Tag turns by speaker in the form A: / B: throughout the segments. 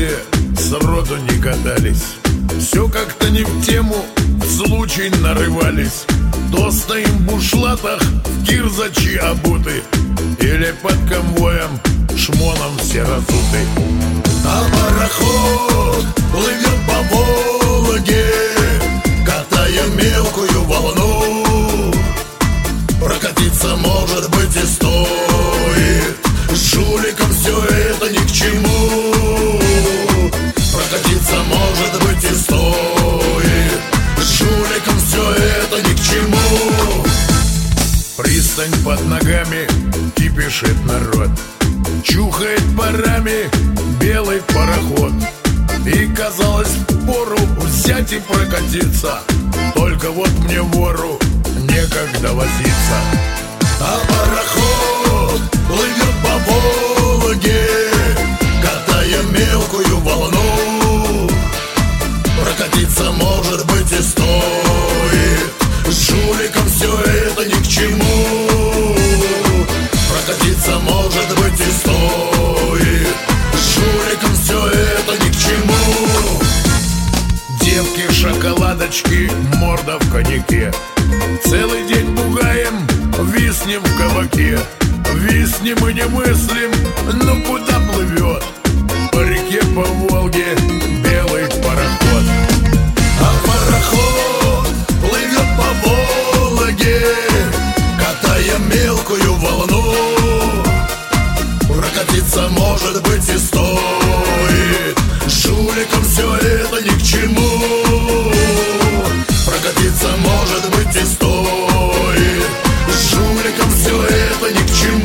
A: Волге сроду не катались. Все как-то не в тему, в случай нарывались. То стоим в бушлатах, в кирзачи обуты, или под конвоем шмоном все разуты. А пароход плывет по Волге, катая мелкую волну. Прокатиться, может быть, и стоит, с жуликом все это ни к чему. Прокатиться, может быть, и стоит, с жуликом все это ни к чему. Пристань под ногами, кипишит народ, чухает парами белый пароход. И казалось, впору взять и прокатиться, только вот мне, вору, некогда возиться. А пароход плывет по Волге, катая мелкую волну. Прокатиться, может быть, и стоит, с жуликом все это ни к чему. Прокатиться, может быть, и стоит, с жуликом все это ни к чему. Девки-шоколадочки, морда в коньяке, целый день бугаем, виснем в кабаке. Виснем и не мыслим, но куда плывет по реке, по Волге белый пароход. А пароход плывет по Волге, катая мелкую волну. Прокатиться, может быть, и стоит, с жуликом все это ни к чему. Прокатиться, может быть, и стоит, с жуликом все это ни к чему.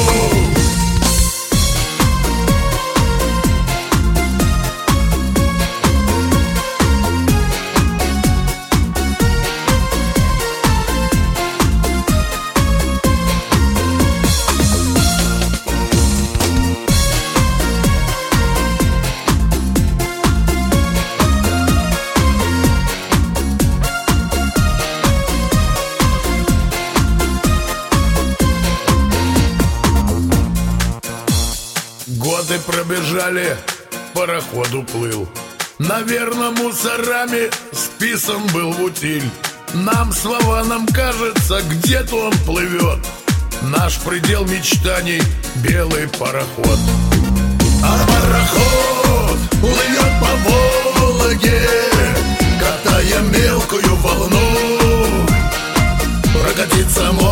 A: Годы пробежали, пароход уплыл. Наверно, мусорами списан был в утиль. Нам с Вованом кажется, где-то он плывет. Наш предел мечтаний — белый пароход. А пароход плывет по Волге, катая мелкую волну. Прокатиться